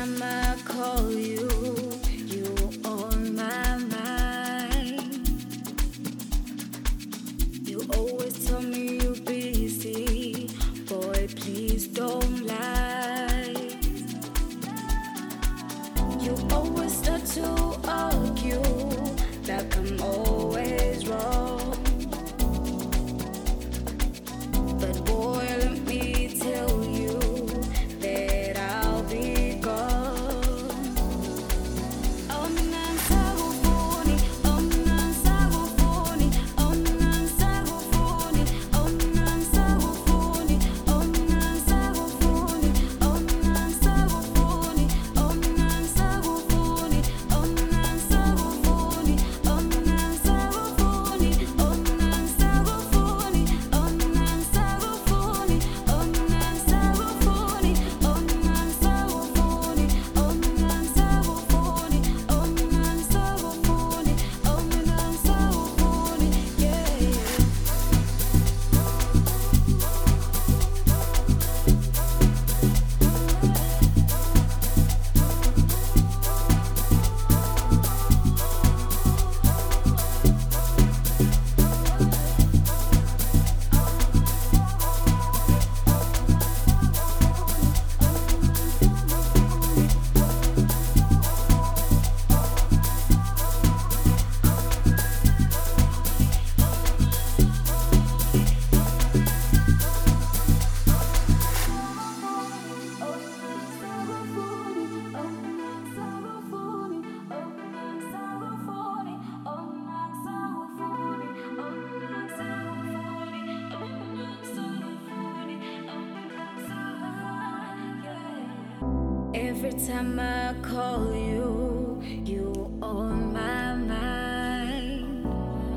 time I call you, you on my mind. You always tell me you're busy, boy, please don't lie. You always start to argue like I'm always wrong. But boy, let me tell you that I'll be gone. Oh, non sago funny, oh, non sago funny, oh, non sago funny, oh, non sago funny, oh, non sago funny, oh, non sago funny, oh, non sago funny, oh, non sago funny, oh, non sago funny, oh, non sago funny, oh, non sago funny, oh, non sago funny, oh, non sago funny, oh, non sago funny, oh, non sago funny, oh, non sago funny, yeah. Every time I call you, you on my mind.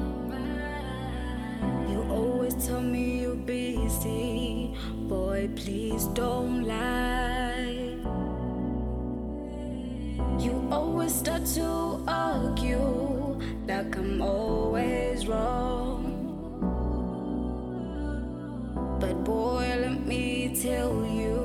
You always tell me you're busy, boy, please don't lie. You always start to argue like I'm always wrong. But boy, let me tell you